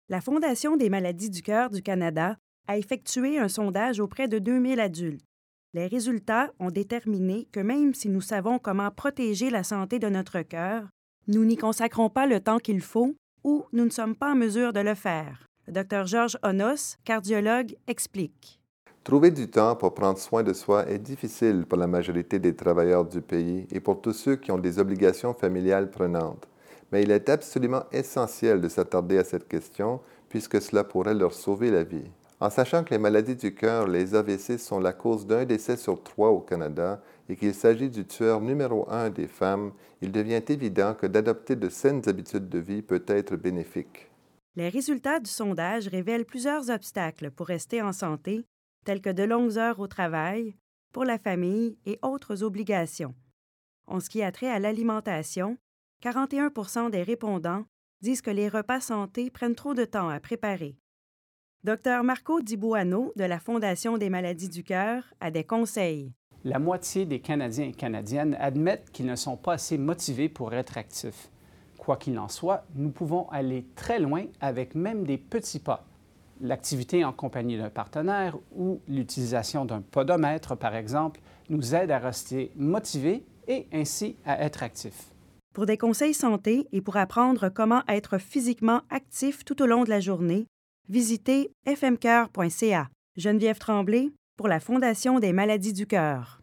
La Fondation des maladies du cœur du Canada a effectué un sondage auprès de 2000 adultes. Les résultats ont déterminé que même si nous savons comment protéger la santé de notre cœur, nous n'y consacrons pas le temps qu'il faut ou nous ne sommes pas en mesure de le faire. Le Dr Georges Onos, cardiologue, explique. Trouver du temps pour prendre soin de soi est difficile pour la majorité des travailleurs du pays et pour tous ceux qui ont des obligations familiales prenantes. Mais il est absolument essentiel de s'attarder à cette question puisque cela pourrait leur sauver la vie. En sachant que les maladies du cœur, les AVC, sont la cause d'un décès sur 3 au Canada et qu'il s'agit du tueur numéro 1 des femmes, il devient évident que d'adopter de saines habitudes de vie peut être bénéfique. Les résultats du sondage révèlent plusieurs obstacles pour rester en santé, tels que de longues heures au travail, pour la famille et autres obligations. En ce qui a trait à l'alimentation, 41 des répondants disent que les repas santé prennent trop de temps à préparer. Dr Marco Di Buono de la Fondation des maladies du cœur a des conseils. La moitié des Canadiens et Canadiennes admettent qu'ils ne sont pas assez motivés pour être actifs. Quoi qu'il en soit, nous pouvons aller très loin avec même des petits pas. L'activité en compagnie d'un partenaire ou l'utilisation d'un podomètre, par exemple, nous aide à rester motivés et ainsi à être actifs. Pour des conseils santé et pour apprendre comment être physiquement actif tout au long de la journée, visitez fmcœur.ca. Geneviève Tremblay pour la Fondation des maladies du cœur.